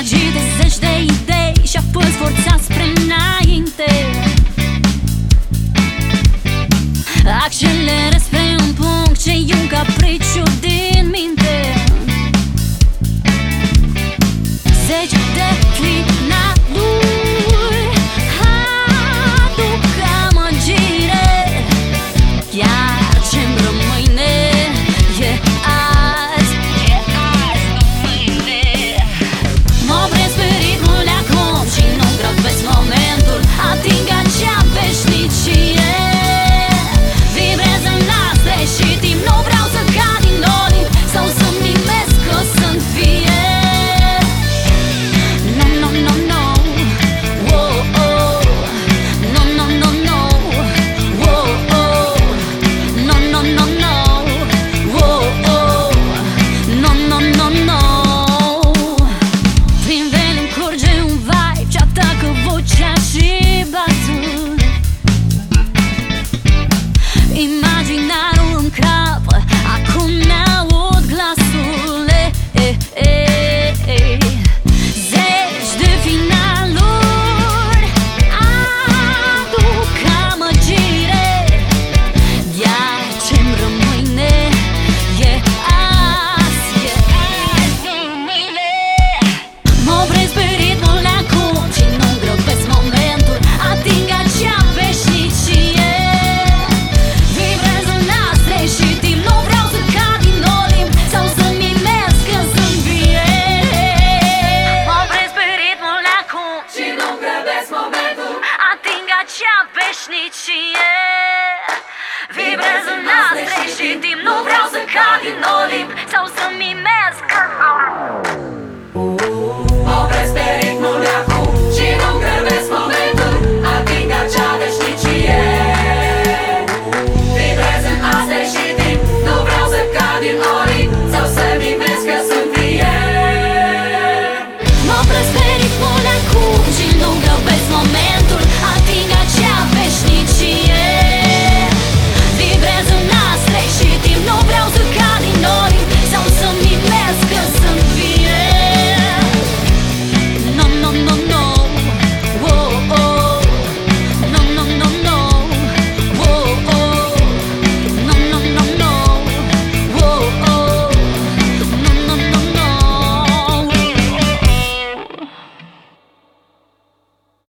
Agite zeci de idei și apoi forțați spre înainte. Accelerez spre un punct ce-i un capriciu din minte. Zeci de clinaluri aduc amăgire, iar ce-mi rămâne e azi, nu mâine. Mă opresc pe ritmul de acum și nu grăbesc momentul, ating acea veșnicie. Vibrez în astre și timp, nu vreau să cad din olimp sau să mimesc că sunt vie. Imaginarul în cap, acum n-aud glasul. Zeci de finaluri aduc amăgire, iar ce-mi rămâne e azi, nu mâine. Mă opresc pe ritmul de acum și nu grăbesc momentul, ating acea veșnicie. Și timp, nu vreau să cad din olimp sau să mimesc că sunt vie. Mă opresc pe ritmul de acum și nu grăbesc momentul, ating acea veșnicie. Vibrez în astre și timp, nu vreau să cad din olimp